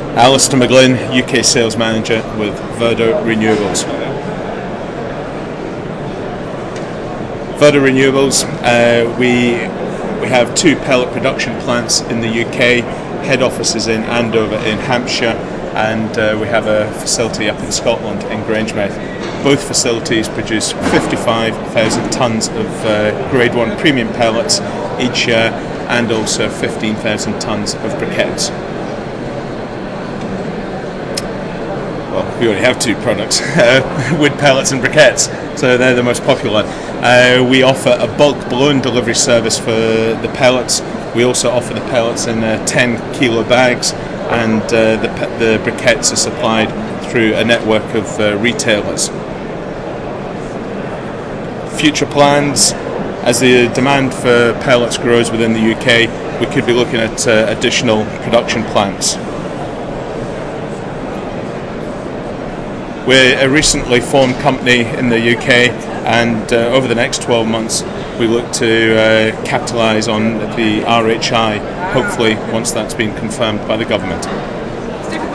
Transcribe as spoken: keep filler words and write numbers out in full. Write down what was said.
Alistair McGlynn, U K Sales Manager with Verda Renewables. Verda Renewables, uh, we, we have two pellet production plants in the U K, head offices in Andover in Hampshire, and uh, we have a facility up in Scotland in Grangemouth. Both facilities produce fifty-five thousand tonnes of uh, grade one premium pellets each year, and also fifteen thousand tonnes of briquettes. Well, we already have two products, uh, wood pellets and briquettes, so they're the most popular. Uh, we offer a bulk balloon delivery service for the pellets. We also offer the pellets in uh, ten kilo bags, and uh, the, the briquettes are supplied through a network of uh, retailers. Future plans: as the demand for pellets grows within the U K, we could be looking at uh, additional production plants. We're a recently formed company in the U K, and uh, over the next twelve months we look to uh, capitalise on the R H I, hopefully once that's been confirmed by the government.